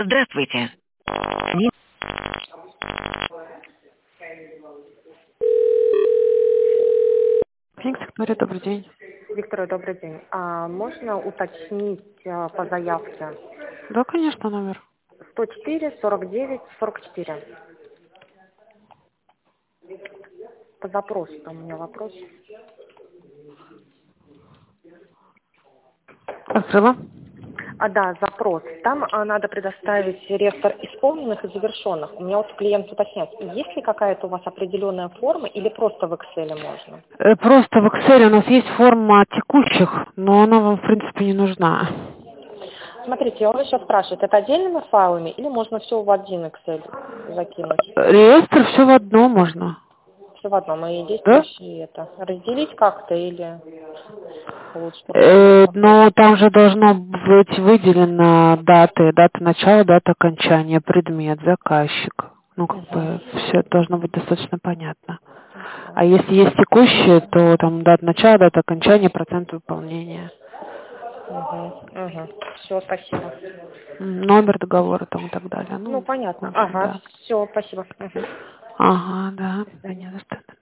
Здравствуйте. Феникс Виктория, добрый день. Виктория, добрый день. Можно уточнить по заявке? Да, конечно, номер. 104 49 44. По запросу там у меня вопрос. Открыла. Да, запрос. Там надо предоставить реестр исполненных и завершенных. У меня вот клиент уточняет, есть ли какая-то у вас определенная форма или просто в Excel можно? Просто в Excel у нас есть форма текущих, но она вам, в принципе, не нужна. Смотрите, я вас сейчас спрашиваю, это отдельными файлами или можно все в один Excel закинуть? Реестр все в одно можно. Все в одном, и Да? действующие это. Разделить как-то или лучше просто один какой-то? Но там же должно быть выделено даты, дата начала, дата окончания, предмет, заказчик. Ну, как Мгм. бы, все должно быть достаточно понятно. А если есть текущие, то там дата начала, дата окончания, процент выполнения. Все, спасибо. Номер договора там и так далее. Ну, Ну, в понятно. общем, да. Все, спасибо. Мгм. Ага, да, До свидания. понятно.